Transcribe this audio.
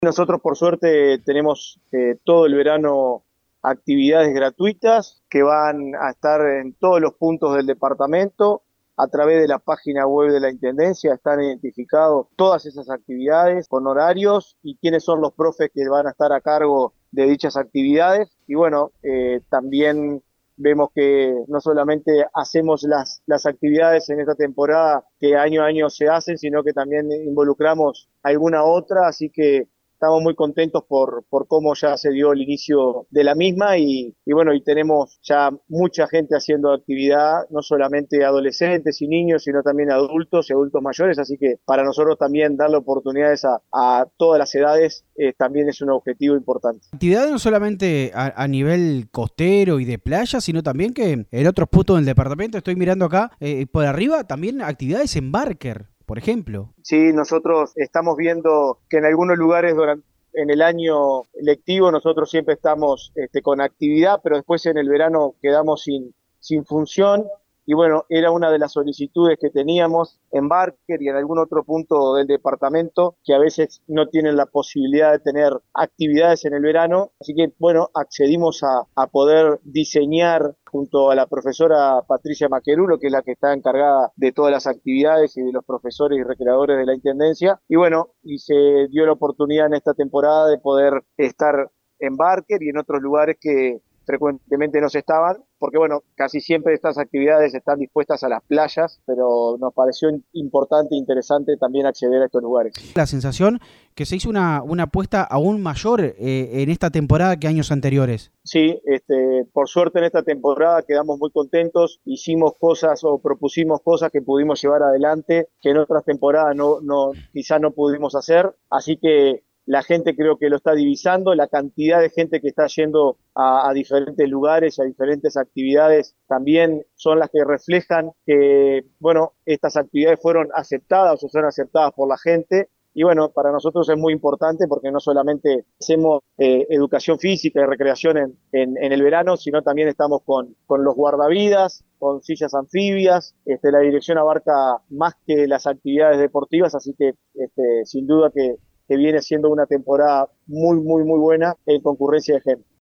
Nosotros por suerte tenemos todo el verano actividades gratuitas que van a estar en todos los puntos del departamento. A través de la página web de la Intendencia están identificados todas esas actividades con horarios y quiénes son los profes que van a estar a cargo de dichas actividades. Y bueno, también vemos que no solamente hacemos las actividades en esta temporada que año a año se hacen, sino que también involucramos alguna otra, así que estamos muy contentos por cómo ya se dio el inicio de la misma y bueno, y tenemos ya mucha gente haciendo actividad, no solamente adolescentes y niños, sino también adultos y adultos mayores, así que para nosotros también darle oportunidades a todas las edades también es un objetivo importante. Actividades no solamente a nivel costero y de playa, sino también que en otros puntos del departamento, estoy mirando acá por arriba, también actividades en Barker, por ejemplo. Sí, nosotros estamos viendo que en algunos lugares en el año lectivo nosotros siempre estamos con actividad, pero después en el verano quedamos sin función. Y bueno, era una de las solicitudes que teníamos en Barker y en algún otro punto del departamento que a veces no tienen la posibilidad de tener actividades en el verano. Así que bueno, accedimos a poder diseñar junto a la profesora Patricia Maquerulo, que es la que está encargada de todas las actividades y de los profesores y recreadores de la Intendencia. Y bueno, y se dio la oportunidad en esta temporada de poder estar en Barker y en otros lugares que frecuentemente no se estaban, porque bueno, casi siempre estas actividades están dispuestas a las playas, pero nos pareció importante e interesante también acceder a estos lugares. La sensación que se hizo una apuesta aún mayor en esta temporada que años anteriores. Sí, por suerte en esta temporada quedamos muy contentos, hicimos cosas o propusimos cosas que pudimos llevar adelante que en otras temporadas quizás no pudimos hacer, así que la gente creo que lo está divisando, la cantidad de gente que está yendo a diferentes lugares, a diferentes actividades, también son las que reflejan que, bueno, estas actividades fueron aceptadas o son aceptadas por la gente. Y bueno, para nosotros es muy importante porque no solamente hacemos educación física y recreación en el verano, sino también estamos con los guardavidas, con sillas anfibias. La dirección abarca más que las actividades deportivas, así que sin duda que viene siendo una temporada muy, muy, muy buena en concurrencia de gente.